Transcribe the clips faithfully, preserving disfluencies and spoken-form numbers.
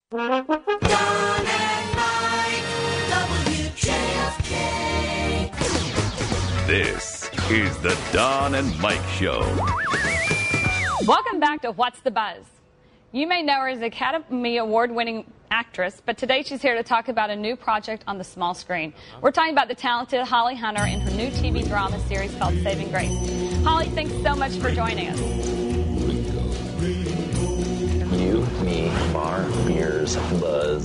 Don and Mike, W J F K. This is the Don and Mike Show. Welcome back to What's the Buzz? You may know her as Academy Award-winning actress, but today she's here to talk about a new project on the small screen. We're talking about the talented Holly Hunter and her new T V drama series called Saving Grace. Holly, thanks so much for joining us. You, me, Bar, Beers, Buzz.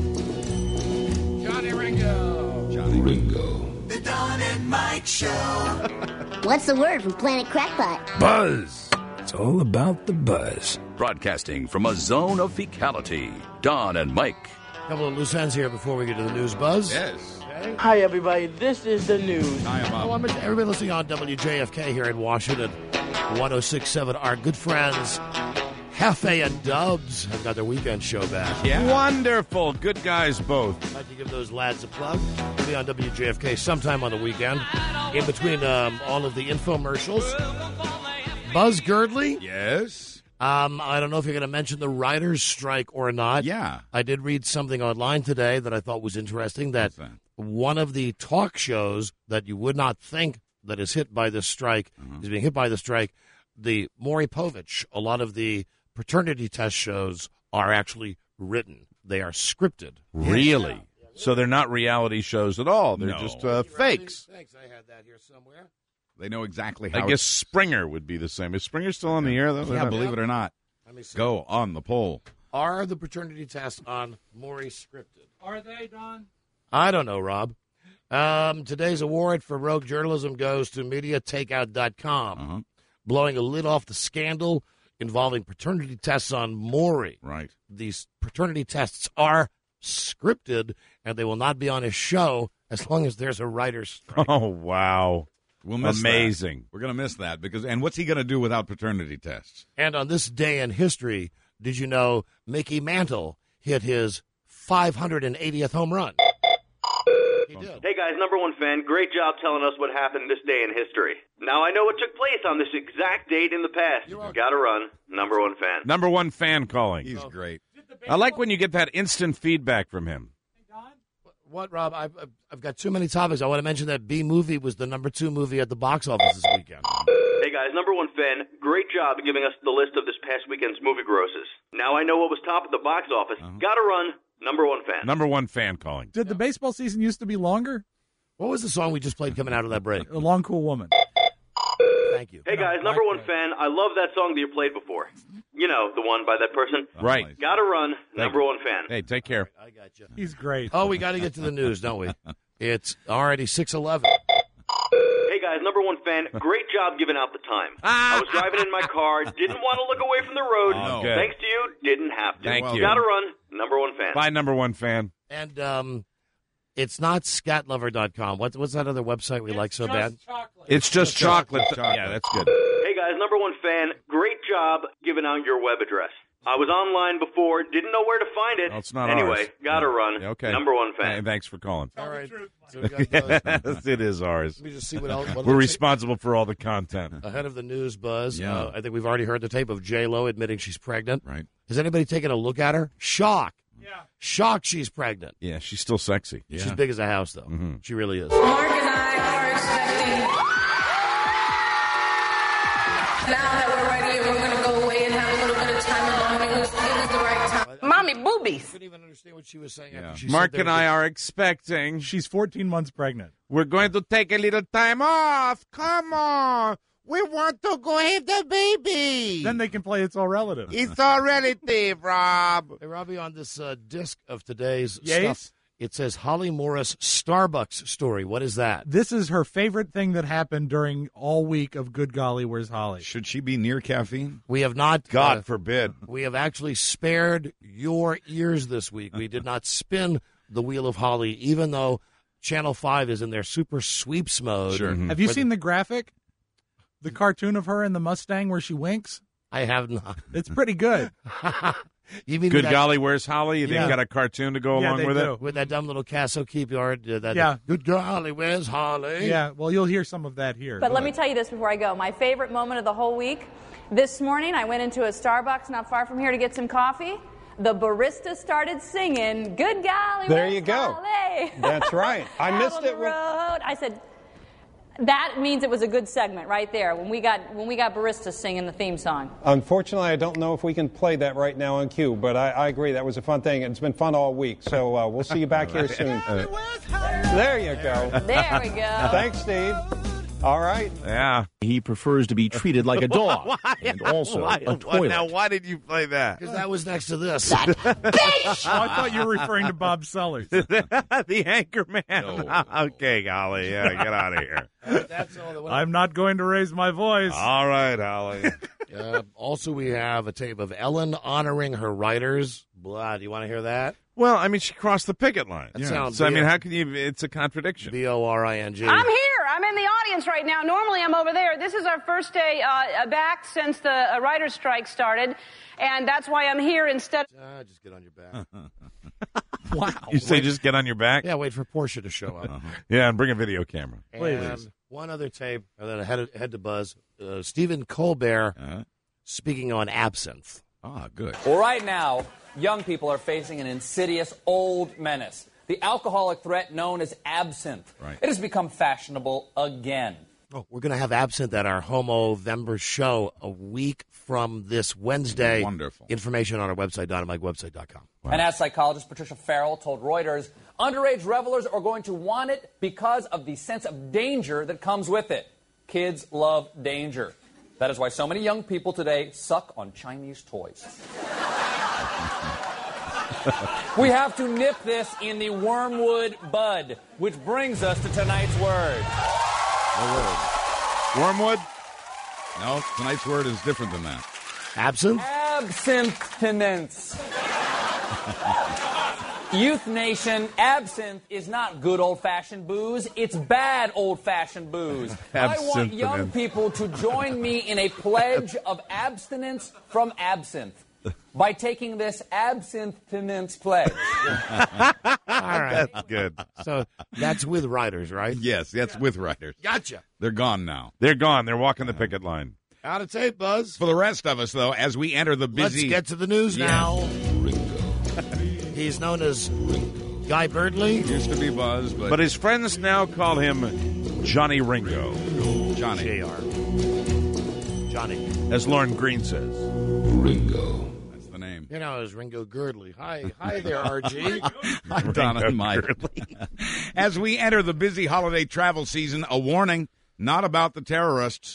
Johnny. Johnny Ringo. Johnny Ringo. The Don and Mike Show. What's the word from Planet Crackpot? Buzz. It's all about the buzz. Broadcasting from a zone of fecality, Don and Mike. A couple of loose ends here before we get to the news buzz. Yes. Okay. Hi, everybody. This is the news. Hi, Bob. Oh, I'm everybody listening on W J F K here in Washington, one oh six point seven. Our good friends, Hefe and Dubs, have got their weekend show back. Yeah. Wonderful. Good guys both. I'd like to give those lads a plug. We'll be on W J F K sometime on the weekend, in between um, all of the infomercials. Buzz Girdley. Yes. Um, I don't know if you're going to mention the writers' strike or not. Yeah. I did read something online today that I thought was interesting, that, What's that? one of the talk shows that you would not think that is hit by this strike Uh-huh. is being hit by the strike. The Maury Povich, a lot of the paternity test shows are actually written. They are scripted. Really? So they're not reality shows at all. They're No. just uh, fakes. Thanks. I had that here somewhere. They know exactly how. I guess it's- Springer would be the same. Is Springer still on the air, though? They're Yeah, not- believe it or not. Let me see. Go on the poll. Are the paternity tests on Maury scripted? Are they, Don? I don't know, Rob. Um, today's award for rogue journalism goes to media takeout dot com, Uh-huh. blowing a lid off the scandal involving paternity tests on Maury. Right. These paternity tests are scripted, and they will not be on his show as long as there's a writer's strike. Oh, wow. We'll miss that. Amazing. We're going to miss that because, and what's he going to do without paternity tests? And on this day in history, did you know Mickey Mantle hit his five hundred eightieth home run? He did. Hey guys, number one fan, great job telling us what happened this day in history. Now I know what took place on this exact date in the past. Gotta run, number one fan. Number one fan calling. He's great. I like when you get that instant feedback from him. What, Rob? I've, I've- I've got too many topics. I want to mention that B Movie was the number two movie at the box office this weekend. Hey guys, number one fan, great job giving us the list of this past weekend's movie grosses. Now I know what was top at the box office. Gotta run, number one fan. Number one fan calling. Did the baseball season used to be longer? What was the song we just played coming out of that break? A Long Cool Woman. Thank you. Hey guys, number one fan, I love that song that you played before. You know, the one by that person. Right. Gotta run, number you. one fan. Hey, take care. I got you. He's great. Oh, we got to get to the news, don't we? It's already six eleven. Hey guys, number one fan, great job giving out the time. I was driving in my car, didn't want to look away from the road. Oh, good. Thanks to you, didn't have to. Thank you. Gotta run, number one fan. Bye, number one fan. And um, it's not scat lover dot com. What's, what's that other website we like so bad? It's just chocolate. chocolate. Yeah, that's good. Hey guys, number one fan, great job giving out your web address. I was online before, didn't know where to find it. Well, it's not anyway, ours. gotta Yeah. run. Yeah, okay. Number one Hey, fan. thanks for calling. All right. So we got those. Yes, it is ours. Let me just see what else. What We're looks- responsible for all the content. Ahead of the news buzz, Yeah. uh, I think we've already heard the tape of J Lo admitting she's pregnant. Right. Has anybody taken a look at her? Shock. Yeah. Shock she's pregnant. Yeah, she's still sexy. Yeah. She's big as a house, though. Mm-hmm. She really is. Mark and I are expecting. Now that we're ready, we're going to go away and have a little bit of time alone. It was, it was the right time. Mommy boobies. I couldn't even understand what she was saying. Yeah. After she Mark said there and I was- are expecting. She's fourteen months pregnant. We're going to take a little time off. Come on. We want to go have the baby. Then they can play It's All Relative. It's all relative, Rob. Hey, Robbie, on this uh, disc of today's Yes? stuff, it says Holly Morris Starbucks story. What is that? This is her favorite thing that happened during all week of Good Golly, Where's Holly? Should she be near caffeine? We have not. God uh, forbid. we have actually spared your ears this week. We did not spin the wheel of Holly, even though Channel five is in their super sweeps mode. Sure. Mm-hmm. Have you Where seen the graphic? The cartoon of her in the Mustang where she winks? I have not. It's pretty good. You mean Good with that, golly, where's Holly? They've Yeah. got a cartoon to go Yeah, along they with do. it. with that dumb little Castle Keep Yard? Uh, that, Yeah. Good golly, where's Holly? Yeah, well, you'll hear some of that here. But Go let me ahead. tell you this before I go. My favorite moment of the whole week, this morning I went into a Starbucks not far from here to get some coffee. the barista started singing, "Good golly, There West you go. Holly." That's right. I Out missed on the it when- road. I said, that means it was a good segment right there when we got when we got baristas singing the theme song. Unfortunately, I don't know if we can play that right now on cue, but I, I agree. That was a fun thing. It's been fun all week, so uh, we'll see you back here soon. There you go. There we go. Thanks, Steve. All right. Yeah. He prefers to be treated like a dog. Why? And also Why? a toilet. Now, why did you play that? Because that was next to this. Oh, I thought you were referring to Bob Sellers. The anchor man. No. Okay, Holly. Yeah, get out of here. That's all that I'm not going to raise my voice. All right, Holly. Uh, also, we have a tape of Ellen honoring her writers. Blah. Do you want to hear that? Well, I mean, she crossed the picket line. That sounds so, I mean, B- how can you? It's a contradiction. B O R I N G. I'm here. I'm in the audience right now. Normally, I'm over there. This is our first day uh, back since the uh, writer's strike started, and that's why I'm here instead. Uh, just get on your back. Wow. You say Wait. just get on your back? Yeah, wait for Portia to show up. Yeah, and bring a video camera. And one other tape, and then head, head to Buzz. Uh, Stephen Colbert Uh-huh. speaking on absinthe. Ah, good. Well, right now, young people are facing an insidious old menace, the alcoholic threat known as absinthe. Right. It has become fashionable again. Oh, we're going to have absinthe at our Homo-Vember show a week from this Wednesday. Wonderful. Information on our website, dynamite website dot com. Wow. And as psychologist Patricia Farrell told Reuters, underage revelers are going to want it because of the sense of danger that comes with it. Kids love danger. That is why so many young people today suck on Chinese toys. We have to nip this in the wormwood bud, which brings us to tonight's word. Wormwood? No, tonight's word is different than that. Absinthe? Abstinence. Youth Nation, absinthe is not good old-fashioned booze. It's bad old-fashioned booze. I want young Absinthe. people to join me in a pledge of abstinence from absinthe by taking this abstinence pledge. All right. That's good. So that's with writers, right? Yes, that's with writers. Gotcha. They're gone now. They're gone. They're walking the picket line. Out of tape, Buzz. For the rest of us, though, as we enter the busy... Let's get to the news Yes. now. He's known as Guy Birdley. Used to be Buzz, but... But his friends now call him Johnny Ringo, Johnny. J R. Johnny. as Lauren Green says. Ringo. That's the name. You know, as Ringo Girdley. Hi, hi there, R G. Hi, Donna and Mike. As we enter the busy holiday travel season, a warning, not about the terrorists,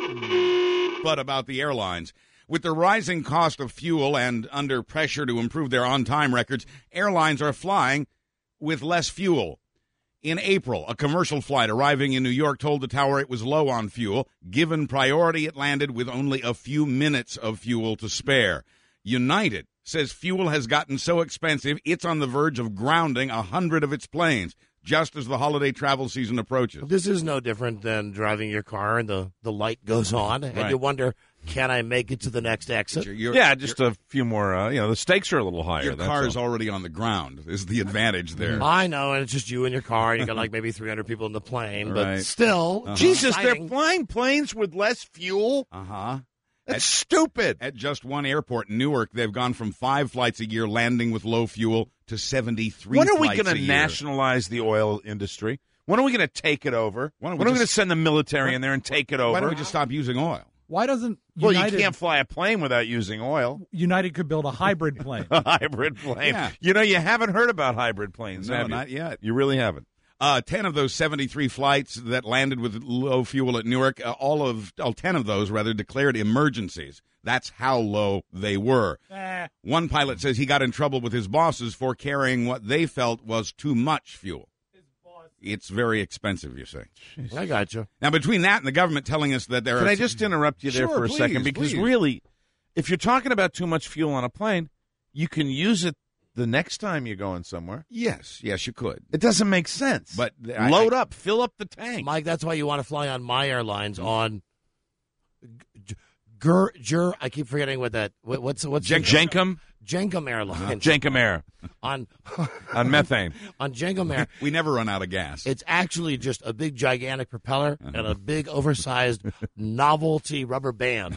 but about the airlines. With the rising cost of fuel and under pressure to improve their on-time records, airlines are flying with less fuel. In April, a commercial flight arriving in New York told the tower it was low on fuel. Given priority, it landed with only a few minutes of fuel to spare. United says fuel has gotten so expensive, it's on the verge of grounding a hundred of its planes, just as the holiday travel season approaches. This is no different than driving your car and the, the light goes on, and Right. you wonder, can I make it to the next exit? Your- your- yeah, just a few more, uh, you know, the stakes are a little higher. Your that's car is all. already on the ground, is the advantage there. I know, and it's just you and your car, and you got like maybe three hundred people in the plane, but Right. still. Uh-huh. Jesus, exciting. they're flying planes with less fuel? Uh-huh. That's At- stupid. At just one airport in Newark, they've gone from five flights a year landing with low fuel to seventy-three When are we flights going a to year. nationalize the oil industry? When are we going to take it over? Why don't we when are we going to just- send the military in there and take it over? Why don't we just stop using oil? Why doesn't well, United, you can't fly a plane without using oil. United could build a hybrid plane? A hybrid plane. Yeah. You know, you haven't heard about hybrid planes, No, have you? not yet. You really haven't. Uh, ten of those seventy-three flights that landed with low fuel at Newark, uh, all of, oh, ten of those, rather, declared emergencies. That's how low they were. Eh. One pilot says he got in trouble with his bosses for carrying what they felt was too much fuel. It's very expensive, you say. I got you. Now, between that and the government telling us that there Can are... I just interrupt you there Sure, for a please, second? Because please. really, if you're talking about too much fuel on a plane, you can use it the next time you're going somewhere. Yes, yes, you could. It doesn't make sense. But I- load I- up, fill up the tank. Mike, that's why you want to fly on my airlines on Gur, Gur, I keep forgetting what that, what, what's, what's Jen- Jenkum? Jenkum Airlines. Jenkum Air. On on methane. On Jenkum Air. We never run out of gas. It's actually just a big, gigantic propeller and a big, oversized novelty rubber band.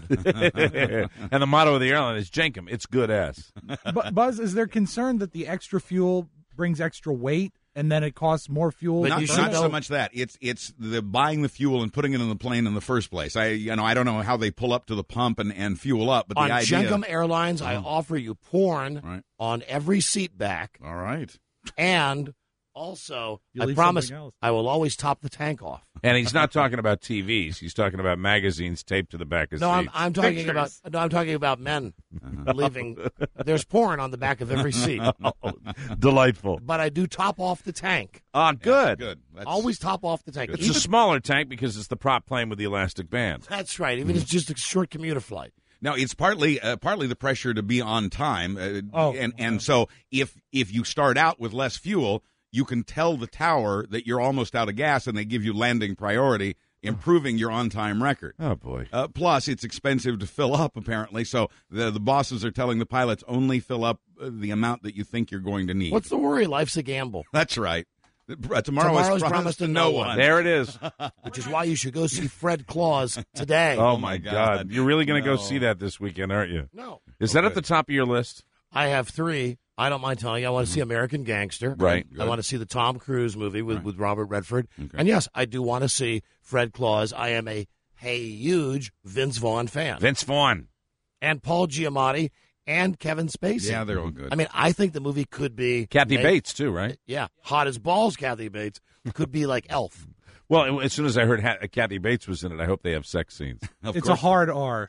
And the motto of the airline is Jenkum. It's good ass. But Buzz, is there concern that the extra fuel brings extra weight and then it costs more fuel? Not, to not burn? so much that. It's it's the buying the fuel and putting it in the plane in the first place. I you know I don't know how they pull up to the pump and, and fuel up, but the on idea. Jenkum Airlines, I Oh. offer you porn Right. on every seat back. All right. And also, You I leave promise something else. I will always top the tank off. And he's not talking about T Vs. He's talking about magazines taped to the back of No, I'm, seats. I'm talking Pictures. about no, I'm talking about men leaving. There's porn on the back of every seat. Delightful. But I do top off the tank. Ah, good. Good. That's, Always top off the tank. It's Even- a smaller tank because it's the prop plane with the elastic band. That's right. Even if it's just a short commuter flight. Now it's partly uh, partly the pressure to be on time, uh, Oh, and and so if if you start out with less fuel, you can tell the tower that you're almost out of gas, and they give you landing priority, improving your on time record. Oh boy! Uh, plus, it's expensive to fill up apparently, so the the bosses are telling the pilots only fill up uh, the amount that you think you're going to need. What's the worry? Life's a gamble. That's right. Uh, tomorrow Tomorrow's is promised, promised to to no no one. one. There it is. Which is why you should go see Fred Claus today. Oh, Oh, my my God. God. You're really going to No. go see that this weekend, aren't you? No. Is that at the top of your list? I have three. I don't mind telling you. I want to see American Gangster. Right. I want to see the Tom Cruise movie with, Right. with Robert Redford. Okay. And yes, I do want to see Fred Claus. I am a, a huge Vince Vaughn fan. Vince Vaughn. And Paul Giamatti and Kevin Spacey. Yeah, they're all good. I mean, I think the movie could be... Kathy made- Bates, too, right? Yeah. Hot as balls, Kathy Bates. Could be like Elf. Well, as soon as I heard ha- Kathy Bates was in it, I hope they have sex scenes. Of It's a course. hard R.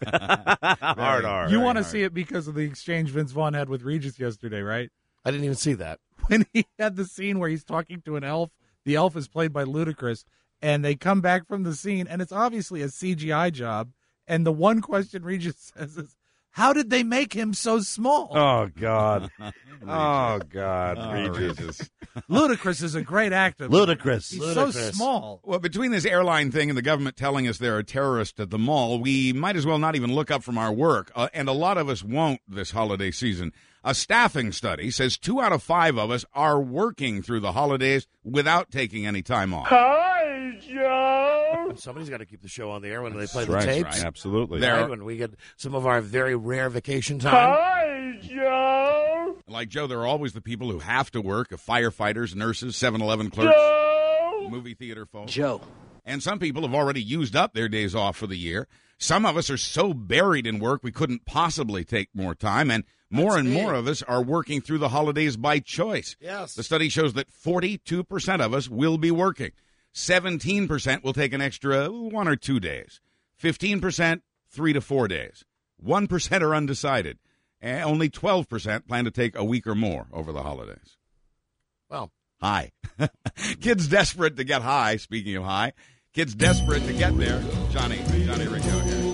Hard R. You want to see it because of the exchange Vince Vaughn had with Regis yesterday, right? I didn't even see that. When he had the scene where he's talking to an elf, the elf is played by Ludacris, and they come back from the scene, and it's obviously a C G I job. And the one question Regis says is, "How did they make him so small?" Oh, God. oh, God. Oh, Regis. Regis. Ludacris is a great actor. Ludacris. He's so Ludacris. small. Well, between this airline thing and the government telling us there are terrorists at the mall, we might as well not even look up from our work. Uh, and a lot of us won't this holiday season. A staffing study says two out of five of us are working through the holidays without taking any time off. Hi, Joe. Somebody's got to keep the show on the air when they play That's the right, tapes. right. Absolutely. There- Right, when we get some of our very rare vacation time. Hi, Joe. Like Joe, there are always the people who have to work, firefighters, nurses, seven eleven clerks, Joe. movie theater folks. Joe. And some people have already used up their days off for the year. Some of us are so buried in work we couldn't possibly take more time. And more That's and me. more of us are working through the holidays by choice. Yes. The study shows that forty-two percent of us will be working. seventeen percent will take an extra one or two days. fifteen percent, three to four days. one percent are undecided. And only twelve percent plan to take a week or more over the holidays. Well, High. Kids desperate to get high, speaking of high. Kids desperate to get there. Johnny, Johnny Ringo here.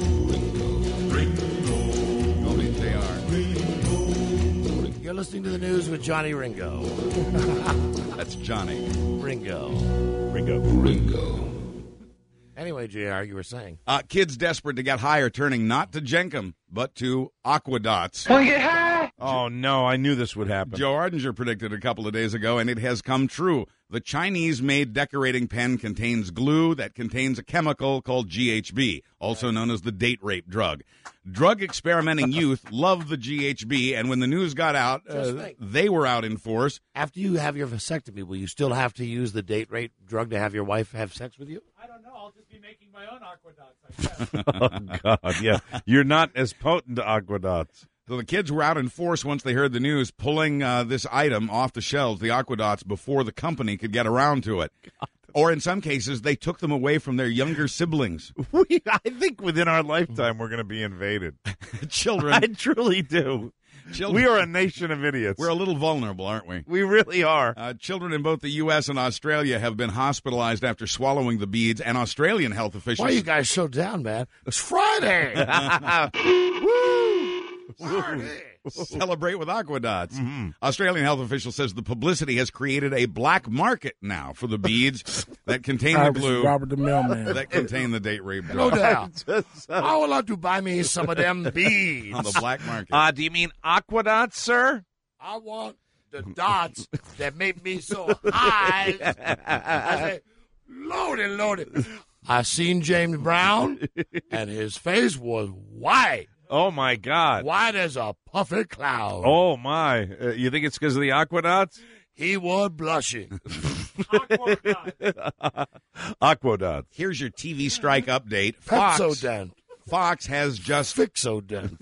Only J R. you're listening to the news with Johnny Ringo. That's Johnny. Ringo. Ringo. Ringo. Anyway, J R, you were saying. Uh, kids desperate to get high are turning not to Jenkum, but to Aquadots. Want to get high? Oh, no. I knew this would happen. Joe Ardinger predicted a couple of days ago, and it has come true. The Chinese-made decorating pen contains glue that contains a chemical called G H B, also known as the date rape drug. Drug-experimenting youth love the G H B, and when the news got out, Just uh, think. they were out in force. After you have your vasectomy, will you still have to use the date rape drug to have your wife have sex with you? I don't know. I'll just be making my own Aquadots, I guess. Oh, God. Yeah. You're not as potent to Aquadots. So the kids were out in force once they heard the news, pulling uh, this item off the shelves, the Aquadots, before the company could get around to it. Or in some cases, they took them away from their younger siblings. We, I think within our lifetime, we're going to be invaded. Children. I truly do. Children. We are a nation of idiots. We're a little vulnerable, aren't we? We really are. Uh, children in both the U S and Australia have been hospitalized after swallowing the beads, and Australian health officials... Why are you guys so down, man? It's Friday. Woo! Sorry. Celebrate with Aquadots. Mm-hmm. Australian health official says the publicity has created a black market now for the beads that contain the glue. Robert the Mailman. That contain the date rape No drug. doubt. I would like to buy me some of them beads. On the black market. Uh, do you mean Aquadots, sir? I want the dots that make me so high. I say, loaded, loaded. I seen James Brown, and his face was white. Oh, my God. White as a puffy cloud. Oh, my. Uh, you think it's because of the Aquadots? He was blushing. Aquadots. Here's your T V strike update. Fox, Pepsodent. Fox has just... Fixodent.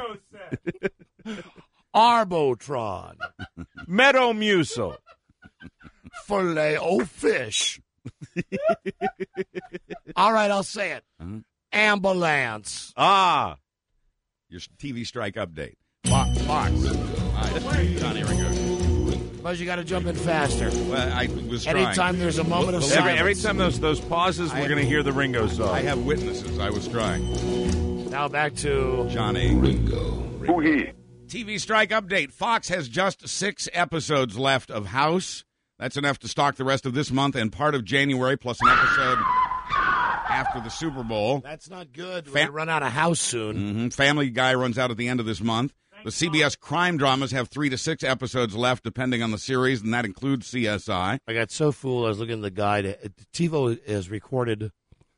Arbotron. Metamucil. Filet-O-Fish. All right, I'll say it. Uh-huh. Ambulance. Ah. Your T V strike update. Fox. Fox. All right, Johnny Ringo. But you got to jump in faster. Well, I was trying. Anytime there's a moment of every, silence. every time those those pauses, we're going to hear the Ringo song. I have witnesses. I was trying. Now back to Johnny Ringo. Ringo. T V strike update. Fox has just six episodes left of House. That's enough to stock the rest of this month and part of January, plus an episode after the Super Bowl. That's not good. We're Fam- going to run out of House soon. Mm-hmm. Family Guy runs out at the end of this month. The C B S crime dramas have three to six episodes left, depending on the series, and that includes C S I. I got so fooled. I was looking at the guide. TiVo has recorded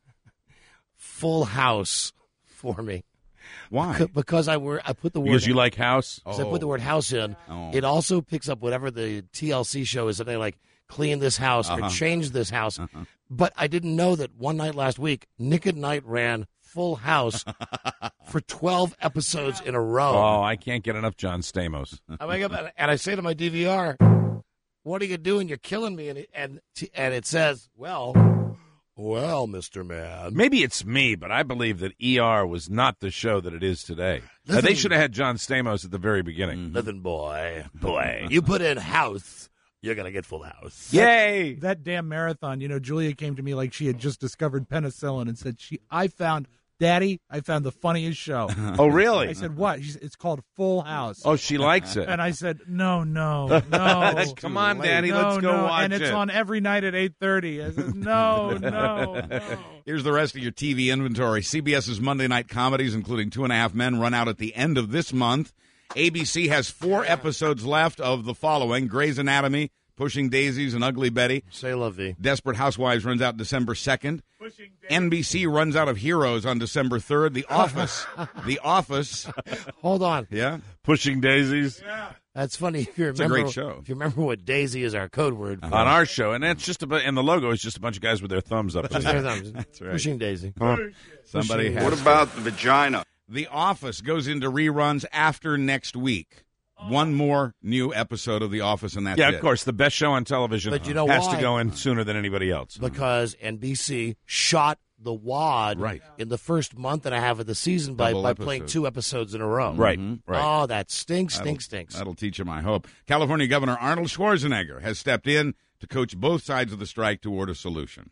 Full House for me. Why? Because I were I put the word Because you like House? Because I put the word house in. Oh. It also picks up whatever the T L C show is that they like clean this house Uh-huh. or change this house. Uh-huh. But I didn't know that one night last week, Nick at Night ran Full House for twelve episodes in a row. Oh, I can't get enough John Stamos. I wake up and- and I say to my D V R, "What are you doing? You're killing me!" And it, and and it says, "Well, well, Mister Man." Maybe it's me, but I believe that E R was not the show that it is today. Uh, Listen- they should have had John Stamos at the very beginning. Living boy, Boy. you put in House, you're gonna get Full House. Yay! That damn marathon, you know, Julia came to me like she had just discovered penicillin and said, "She, I found, Daddy, I found the funniest show." Oh, really? I said, "What?" She said, "It's called Full House." Oh, she likes it. And I said, "No, no, no." Come on, Daddy, no, let's go no. watch And it's it. on every night at eight thirty. I said, "No, no, no." Here's the rest of your T V inventory. CBS's Monday night comedies, including Two and a Half Men, run out at the end of this month. A B C has four episodes left of the following: Grey's Anatomy, Pushing Daisies, and Ugly Betty. Say la vie. Desperate Housewives runs out December second. N B C runs out of Heroes on December third. The Office. The Office. Hold on. Yeah. Pushing Daisies. That's funny. If you It's a remember, great show. If you remember what Daisy is our code word for. On our show, and that's just a bu- and the logo is just a bunch of guys with their thumbs up. Just their thumbs. That's right. Pushing Daisy. Somebody Pushing- has. What about the vagina? The Office goes into reruns after next week. One more new episode of The Office, and that's yeah, it. of course, the best show on television But you know has why? to go in sooner than anybody else. Because N B C shot the wad Right. in the first month and a half of the season by, Double by episodes. playing two episodes in a row. Right, Mhm. right. Oh, that stinks, That'll- stinks, stinks. That'll teach him, I hope. California Governor Arnold Schwarzenegger has stepped in to coach both sides of the strike toward a solution.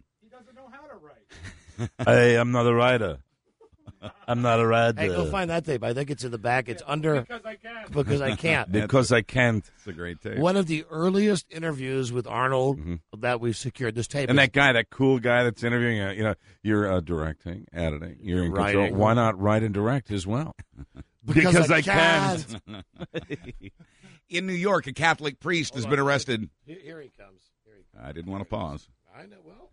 Hey, I'm not a writer. I'm not a writer. Hey, go find that tape. I think it's in the back. It's under Because I can. because I can't. Because I can't. It's a great tape. One of the earliest interviews with Arnold that we've secured. This tape And is- that guy, that cool guy that's interviewing, uh, you know, you're uh, directing, editing, you're in control. Writing. Why not write and direct as well? Because I can't. In New York, a Catholic priest has been arrested. Here, here he comes. Here he comes. I didn't want to pause. I know. Well,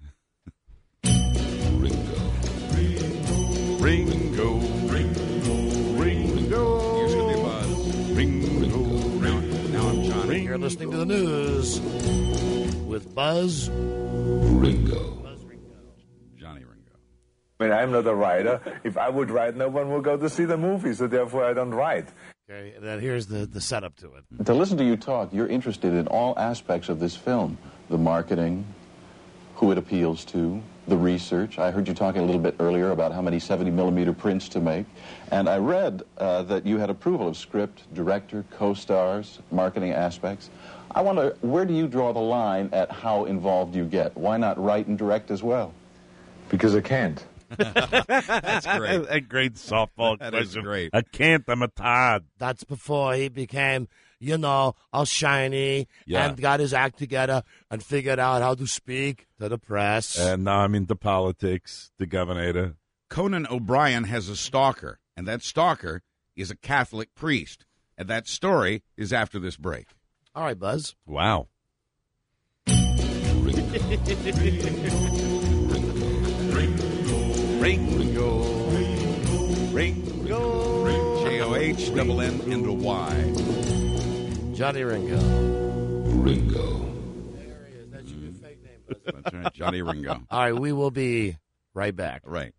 Ringo, Ringo, Ringo. Here's going to be a buzz. Ringo, Now, now I'm Johnny. you're listening to the news with Buzz. Johnny Ringo. I mean, I'm not a writer. If I would write, no one will go to see the movie, so therefore I don't write. Okay, and then here's the, the setup to it. To listen to you talk, you're interested in all aspects of this film. The marketing, who it appeals to, the research. I heard you talking a little bit earlier about how many seventy millimeter prints to make. And I read uh, that you had approval of script, director, co-stars, marketing aspects. I wonder, where do you draw the line at how involved you get? Why not write and direct as well? Because I can't. That's great. A great softball That is question. great. I can't. I'm a Todd. That's before he became, you know, all shiny Yeah. and got his act together and figured out how to speak to the press. And now I'm into politics, the governor. Conan O'Brien has a stalker, and that stalker is a Catholic priest. And that story is after this break. All right, Buzz. Wow. Ringo. Ringo. J O H, double N, and a Y. Johnny Ringo. Ringo. There he is. That's your new fake name, Buzz. That's right, Johnny Ringo. All right, we will be right back. Right.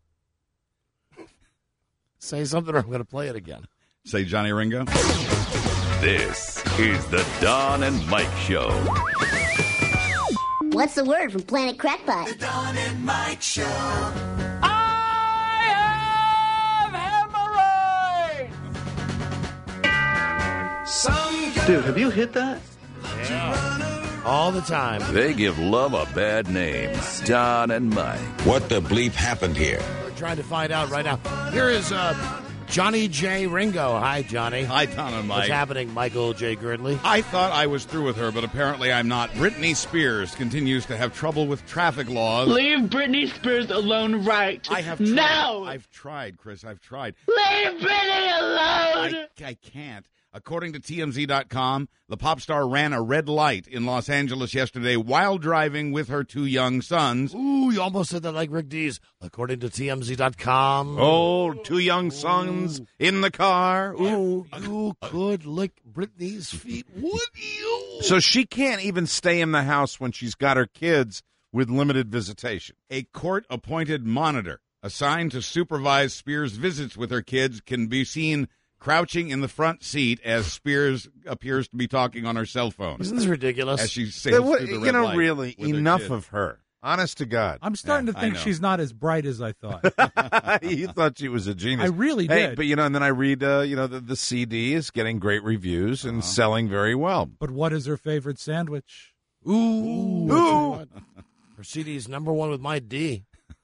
Say something or I'm going to play it again. Say Johnny Ringo. This is the Don and Mike Show. What's the word from Planet Crackpot? The Don and Mike Show. Dude, have you hit that? Yeah. All the time. They give love a bad name. Don and Mike. What the bleep happened here? We're trying to find out right now. Here is uh, Johnny J. Ringo. Hi, Johnny. Hi, Don and Mike. What's happening, Michael J. Girdley? I thought I was through with her, but apparently I'm not. Britney Spears continues to have trouble with traffic laws. Leave Britney Spears alone right I have tried. now. I've tried, Chris. I've tried. Leave Britney alone. I, I can't. According to T M Z dot com, the pop star ran a red light in Los Angeles yesterday while driving with her two young sons. Ooh, you almost said that like Rick Dees. According to T M Z dot com. Oh, two young sons in the car. Ooh, you could lick Britney's feet, would you? So she can't even stay in the house when she's got her kids with limited visitation. A court-appointed monitor assigned to supervise Spears' visits with her kids can be seen crouching in the front seat as Spears appears to be talking on her cell phone. Isn't this ridiculous? As she sails What- through the you red know, light really, with her enough kids. of her. Honest to God. I'm starting Yeah, to I think know. she's not as bright as I thought. You thought she was a genius. I really Hey, did. but you know, and then I read, uh, you know, the, the C D is getting great reviews and selling very well. But what is her favorite sandwich? Ooh. Ooh. Her C D's number one with my D.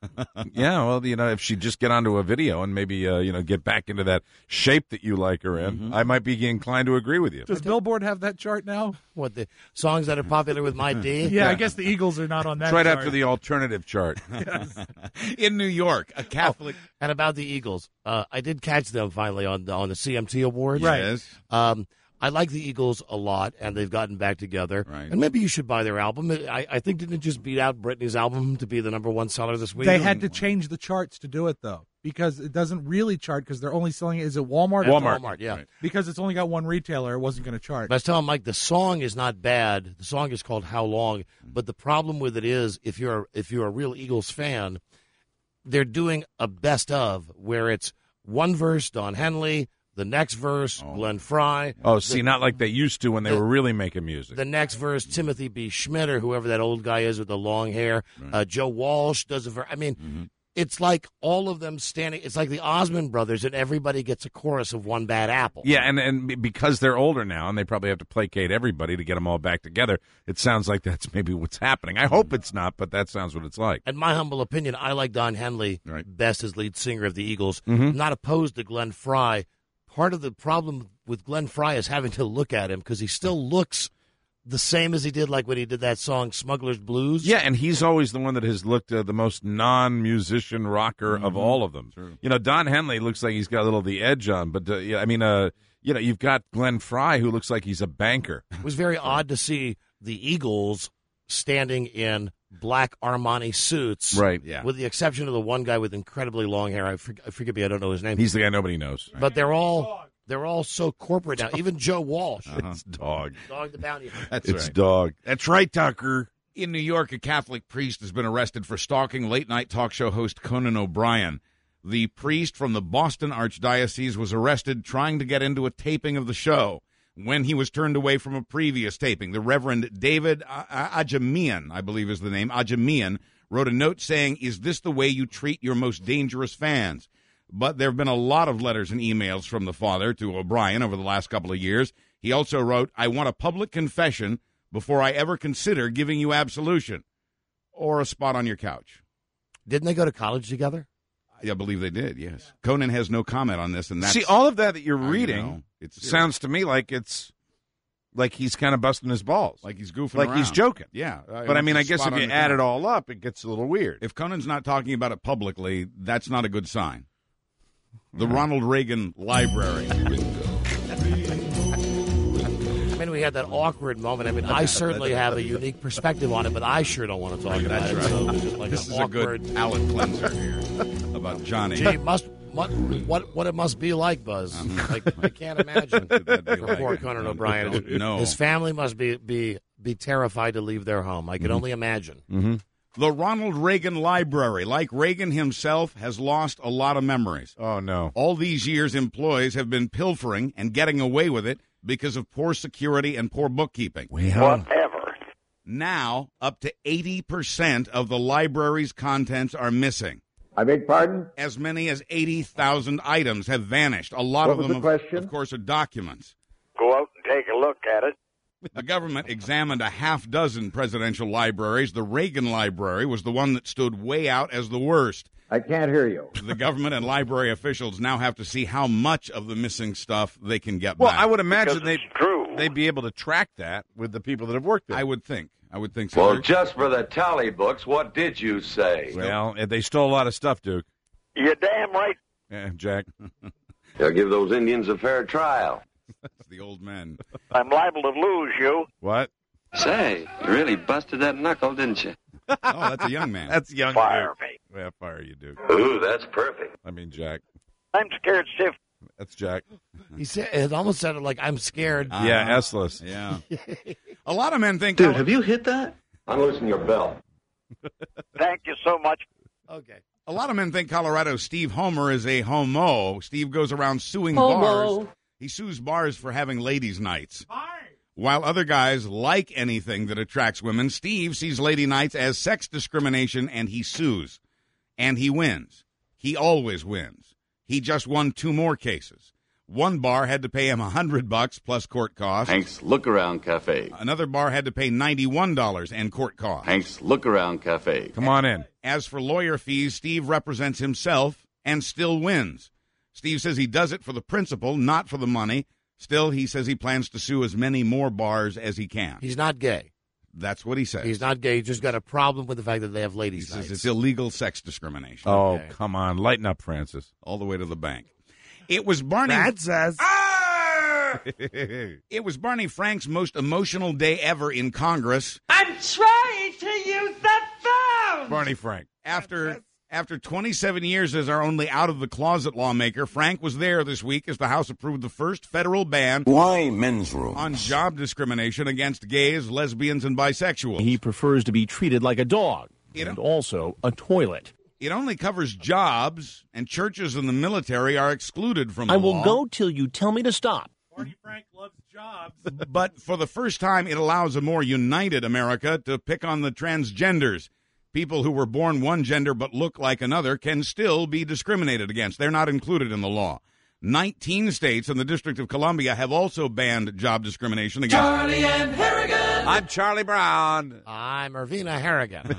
Yeah, well, you know, if she'd just get onto a video and maybe, uh, you know, get back into that shape that you like her in, I might be inclined to agree with you. Does Billboard have that chart now? What, the songs that are popular with my D? Yeah, I guess the Eagles are not on that It's right chart. after the alternative chart. In New York, a Catholic. Oh, and about the Eagles, uh, I did catch them finally on the, on the C M T Awards. Right. Yes. Um, I like the Eagles a lot, and they've gotten back together. Right. And maybe you should buy their album. I, I think didn't it just beat out Britney's album to be the number one seller this week? They had to change the charts to do it, though, because it doesn't really chart because they're only selling it. Is it Walmart? Walmart. Walmart, yeah. Right. Because it's only got one retailer, it wasn't going to chart. But I was telling Mike, the song is not bad. The song is called How Long. But the problem with it is, if you're if you're a real Eagles fan, they're doing a best of where it's one verse Don Henley, the next verse Glenn Fry. Oh, see, the, not like they used to when they the- were really making music. the next verse Timothy B. Schmidt or whoever that old guy is with the long hair. Uh, Joe Walsh does a verse. I mean, it's like all of them standing. It's like the Osmond brothers, and everybody gets a chorus of One Bad Apple. Yeah, and, and because they're older now and they probably have to placate everybody to get them all back together, it sounds like that's maybe what's happening. I hope it's not, but that sounds what it's like. In my humble opinion, I like Don Henley best as lead singer of the Eagles. Mhm. I'm not opposed to Glenn Fry. Part of the problem with Glenn Fry is having to look at him because he still looks the same as he did like when he did that song Smuggler's Blues. Yeah, and he's always the one that has looked uh, the most non-musician rocker of all of them. You know, Don Henley looks like he's got a little of the edge on, but uh, yeah, I mean, uh, you know, you've got Glenn Fry who looks like he's a banker. It was very odd to see the Eagles standing in black Armani suits. Right, yeah. With the exception of the one guy with incredibly long hair. I, for, I forget me, I don't know his name. He's the guy nobody knows. But they're all they're all so corporate now. Even Joe Walsh. It's dog. Dog the Bounty Hunter. That's it's right. dog. That's right, Tucker. In New York, a Catholic priest has been arrested for stalking late-night talk show host Conan O'Brien. The priest from the Boston Archdiocese was arrested trying to get into a taping of the show when he was turned away from a previous taping. The Reverend David Ajamian, I believe is the name, Ajamian, wrote a note saying, "Is this the way you treat your most dangerous fans?" But there have been a lot of letters and emails from the father to O'Brien over the last couple of years. He also wrote, "I want a public confession before I ever consider giving you absolution or a spot on your couch." Didn't they go to college together? I believe they did, yes. Conan has no comment on this. and that's See, all of that that you're I reading know. It's sounds to me like it's like he's kind of busting his balls. Like he's goofing Like around. he's joking. Yeah. But I mean, I guess if you add it all up, it gets a little weird. If Conan's not talking about it publicly, that's not a good sign. The Ronald Reagan Library. I mean, we had that awkward moment. I mean, I certainly have a unique perspective on it, but I sure don't want to talk about it. So it's just like This an is awkward... a good palate cleanser here about Johnny. Gee, must what what what it must be like, Buzz. Like I can't imagine. For poor Conan O'Brien. His, No. his family must be be be terrified to leave their home. I can only imagine. Mm-hmm. The Ronald Reagan Library, like Reagan himself, has lost a lot of memories. Oh, no. All these years, employees have been pilfering and getting away with it because of poor security and poor bookkeeping. Whatever. Now, up to eighty percent of the library's contents are missing. I beg pardon? As many as eighty thousand items have vanished. A lot What of was them, the of- question? of course, are documents. Go out and take a look at it. The government examined a half dozen presidential libraries. The Reagan Library was the one that stood way out as the worst. I can't hear you. The government and library officials now have to see how much of the missing stuff they can get Well, back. I would imagine they'd, they'd be able to track that with the people that have worked there. I would think. I would think so. Well, just for the tally books, what did you say? Well, they stole a lot of stuff, Duke. You're damn right. Yeah, Jack. They'll give those Indians a fair trial. It's the old men. I'm liable to lose you. What? Say, you really busted that knuckle, didn't you? Oh, that's a young man. That's young. Fire Duke. me. Yeah, fire you, Duke. Ooh, that's perfect. I mean, Jack. I'm scared stiff. That's Jack. He said it almost sounded like I'm scared. Uh, yeah, S-less. Yeah. A lot of men think... Dude, have you hit that? Unloosen your belt. Thank you so much. Okay. A lot of men think Colorado's Steve Homer is a homo. Steve goes around suing Homo. bars. He sues bars for having ladies' nights. While other guys like anything that attracts women, Steve sees lady nights as sex discrimination, and he sues. And he wins. He always wins. He just won two more cases. One bar had to pay him a hundred bucks plus court costs. Hank's Look Around Cafe. Another bar had to pay ninety-one dollars and court costs. Hank's Look Around Cafe. Come on in. As for lawyer fees, Steve represents himself and still wins. Steve says he does it for the principle, not for the money. Still, he says he plans to sue as many more bars as he can. He's not gay. That's what he says. He's not gay. He's just got a problem with the fact that they have He ladies' says nights. it's illegal sex discrimination. Oh, Okay. come on. Lighten up, Francis. All the way to the bank. It was Barney. Francis. It was Barney Frank's most emotional day ever in Congress. I'm trying to use the phone. Barney Frank. After after twenty-seven years as our only out-of-the-closet lawmaker, Frank was there this week as the House approved the first federal ban Why men's room? on job discrimination against gays, lesbians, and bisexuals. He prefers to be treated like a dog You and know- also a toilet. It only covers jobs, and churches and the military are excluded from the I will law. go till you tell me to stop. Barney Frank loves jobs. But for the first time, it allows a more united America to pick on the transgenders. People who were born one gender but look like another can still be discriminated against. They're not included in the law. nineteen states and the District of Columbia have also banned job discrimination against... Charlie and Harrigan. I'm Charlie Brown. I'm Irvina Harrigan.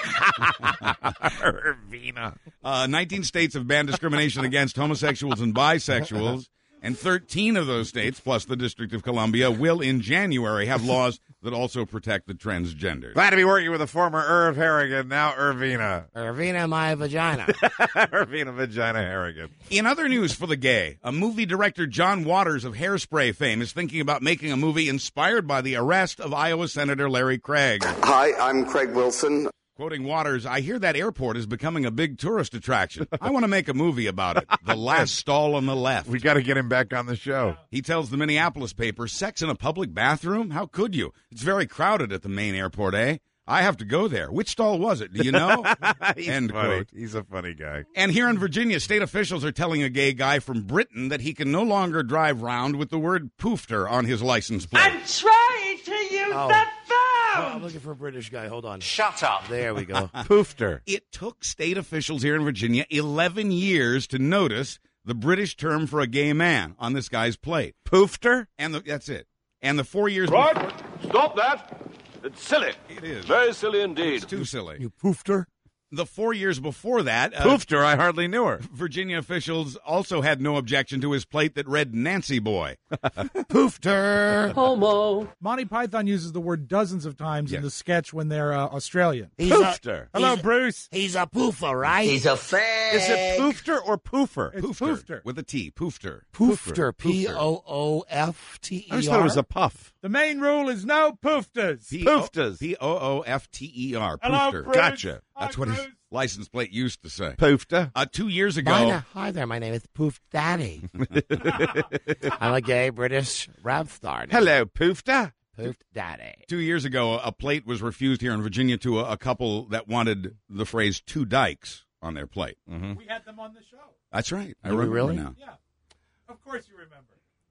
Irvina. Uh, nineteen states have banned discrimination against homosexuals and bisexuals, and thirteen of those states, plus the District of Columbia, will in January have laws that also protect the transgenders. Glad to be working with a former Irv Harrigan, now Irvina. Irvina, my vagina. Irvina Vagina Harrigan. In other news for the gay, a movie director, John Waters of Hairspray fame, is thinking about making a movie inspired by the arrest of Iowa Senator Larry Craig. Hi, I'm Craig Wilson. Quoting Waters, I hear that airport is becoming a big tourist attraction. I want to make a movie about it. The Last Stall on the Left. We got to get him back on the show. He tells the Minneapolis paper, sex in a public bathroom? How could you? It's very crowded at the main airport, eh? I have to go there. Which stall was it? Do you know? He's End funny. quote. He's a funny guy. And here in Virginia, state officials are telling a gay guy from Britain that he can no longer drive round with the word poofter on his license plate. I'm trying to use Oh. the Oh, phone. I'm looking for a British guy. Hold on. Shut up. There we go. Poofter. It took state officials here in Virginia eleven years to notice the British term for a gay man on this guy's plate. Poofter? And the, that's it. And the four years Right. before... Stop that. It's silly. It is. Very silly indeed. It's too silly. You poofter. The four years before that, uh, Poofed her. I hardly knew her. Virginia officials also had no objection to his plate that read Nancy Boy. Poofed her. Homo. Monty Python uses the word dozens of times Yes. in the sketch when they're uh, Australian. He's Poofed a- her. Hello, he's a- Bruce. He's a poofer, right? He's a fag. Is it poofed her or poofer? It's poofed her. With a T. Poofed her. Poofed her. P O O F T E R. I just thought it was a puff. The main rule is no poofters. Poofters. P O O F T E R. Hello, Poofed her. Bruce. Gotcha. That's Hi, what his Bruce. license plate used to say. Poofed her. Uh, two years ago. Hi, hi there, my name is Poof Daddy. I'm a gay British rap star. Hello, poofed her. Poof Daddy. Two years ago, a plate was refused here in Virginia to a, a couple that wanted the phrase two dykes on their plate. Mm-hmm. We had them on the show. That's right. I Do we remember really? now. Yeah. Of course you remember.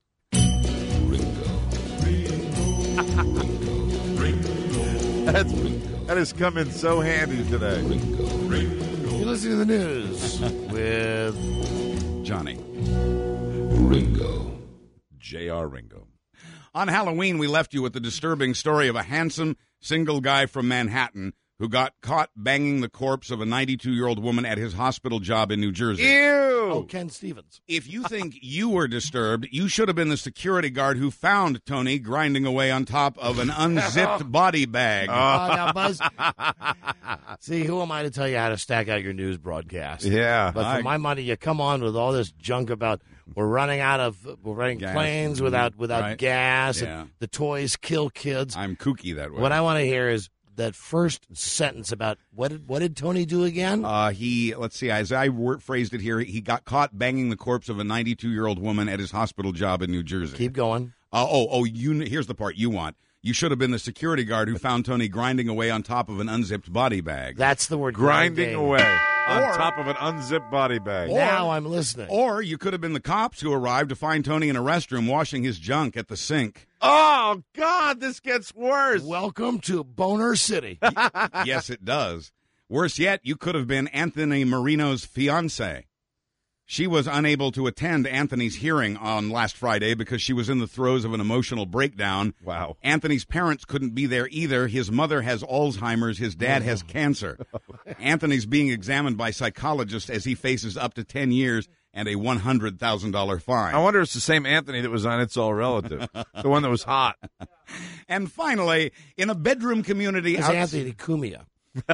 That's, that has come in so handy today. You're listening to the news with Johnny. Ringo. J R. Ringo. On Halloween, we left you with the disturbing story of a handsome, single guy from Manhattan who got caught banging the corpse of a ninety-two-year-old woman at his hospital job in New Jersey. Ew! Oh, Ken Stevens. If you think you were disturbed, you should have been the security guard who found Tony grinding away on top of an unzipped body bag. Oh, now, Buzz. See, who am I to tell you how to stack out your news broadcast? Yeah. But for I- my money, you come on with all this junk about we're running out of we're running Gas. planes without without Right. gas, Yeah. and the toys kill kids. I'm kooky that way. What I want to hear is that first sentence about what did what did Tony do again? Uh, he, let's see, as I word, phrased it here, he got caught banging the corpse of a ninety-two-year-old woman at his hospital job in New Jersey. Keep going. Uh, oh, oh, you. Here's the part you want. You should have been the security guard who found Tony grinding away on top of an unzipped body bag. That's the word. Grinding away on Or- top of an unzipped body bag. Now I'm listening. Or you could have been the cops who arrived to find Tony in a restroom washing his junk at the sink. Oh, God, this gets worse. Welcome to Boner City. Yes, it does. Worse yet, you could have been Anthony Marino's fiancée. She was unable to attend Anthony's hearing on last Friday because she was in the throes of an emotional breakdown. Wow. Anthony's parents couldn't be there either. His mother has Alzheimer's. His dad has cancer. Anthony's being examined by psychologists as he faces up to ten years and a one hundred thousand dollars fine. I wonder if it's the same Anthony that was on It's All Relative, the one that was hot. And finally, in a bedroom community It's outs- Anthony Cumia.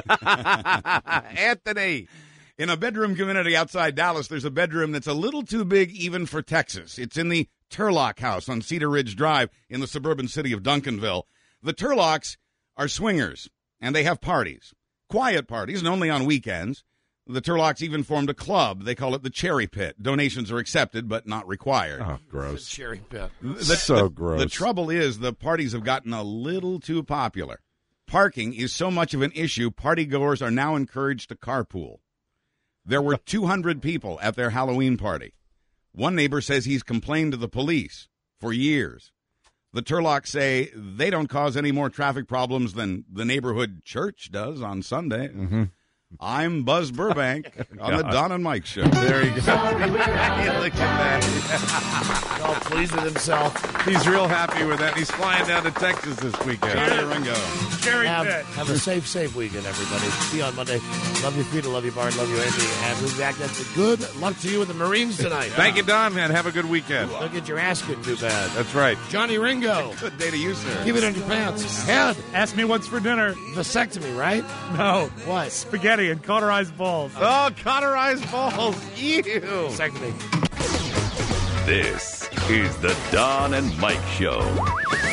Anthony. In a bedroom community outside Dallas, there's a bedroom that's a little too big even for Texas. It's in the Turlock House on Cedar Ridge Drive in the suburban city of Duncanville. The Turlocks are swingers, and they have parties. Quiet parties, and only on weekends. The Turlocks even formed a club. They call it the Cherry Pit. Donations are accepted, but not required. Oh, gross. Cherry Pit. The, So the- gross. The trouble is the parties have gotten a little too popular. Parking is so much of an issue, partygoers are now encouraged to carpool. There were two hundred people at their Halloween party. One neighbor says he's complained to the police for years. The Turlocks say they don't cause any more traffic problems than the neighborhood church does on Sunday. Mm-hmm. I'm Buzz Burbank on the God. Don and Mike Show. There you go. Look at that. All pleased with himself. He's real happy with that. He's flying down to Texas this weekend. Johnny Ringo. Cherry Have, Pit. have a safe, safe weekend, everybody. See you on Monday. Love you, Peter. Love you, Bart. Love you, Andy. And we'll be back. That's good luck to you with the Marines tonight. Thank you, Don, man. Have a good weekend. Don't get your ass kicked too bad. That's right. Johnny Ringo. Good day to you, sir. Keep it in your pants. Head. Ask me what's for dinner. Vasectomy, right? No. What? Spaghetti and cauterized balls. Oh, cauterized balls. Ew. Vasectomy. This is the Don and Mike Show.